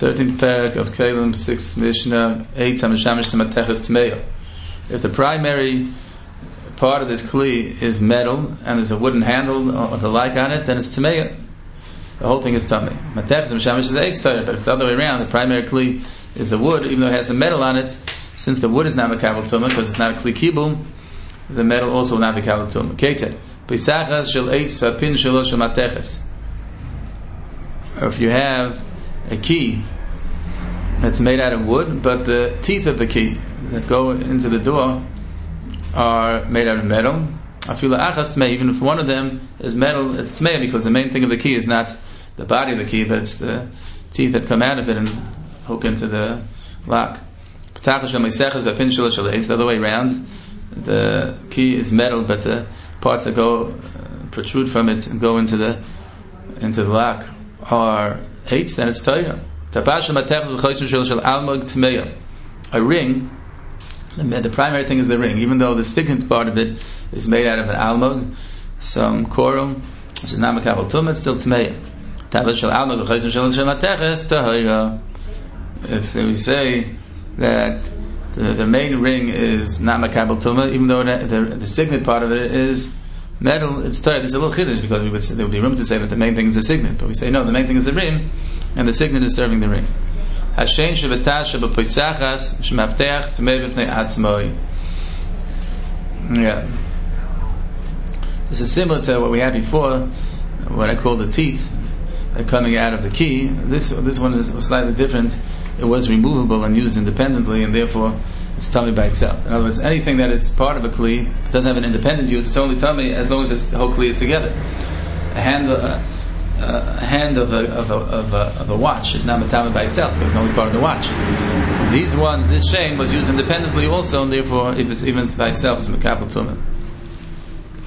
13th parak of Kalim, 6th Mishnah, 8 Hamishamish Matechas Tmeya. If the primary part of this kli is metal and there's a wooden handle or the like on it, then it's Tmeya. The whole thing is tummy. Matechas Hamishamish is 8 Tmeya, but if it's the other way around, the primary kli is the wood, even though it has some metal on it, since the wood is not Makabel Tumah, because it's not a kli kibul, the metal also will not be Makabel Tumah. Keter. Pisachas shel eitz v'apin shelo shel matechas. If you have a key that's made out of wood, but the teeth of the key that go into the door are made out of metal, even if one of them is metal, it's tmei, because the main thing of the key is not the body of the key, but it's the teeth that come out of it and hook into the lock. The other way around, the key is metal, but the parts that go protrude from it and go into the lock are eight, then it's Torah. A ring, the primary thing is the ring, even though the stickant part of it is made out of an almug, some coral, which is not Makabel Tumah, it's still Tmeya. If we say that the main ring is not Makabel Tumah, even though the signet part of it is metal, it's Torah. There's a little chiddush, because there would be room to say that the main thing is the signet, but we say no, the main thing is the ring, and the signet is serving the ring. Hashem shebetash shebepoisachas shemavteach tmei b'fnei atzmoi. Yeah, this is similar to what we had before, what I call the teeth that are coming out of the key. This one is slightly different. It was removable and used independently, and therefore it's tummy by itself. In other words, anything that is part of a kli, it doesn't have an independent use, it's only tummy as long as the whole kli is together. A hand of a watch is not tummy by itself, because it's only part of the watch. This chain was used independently also, and therefore, if it's even by itself, it's Makabel Tumah.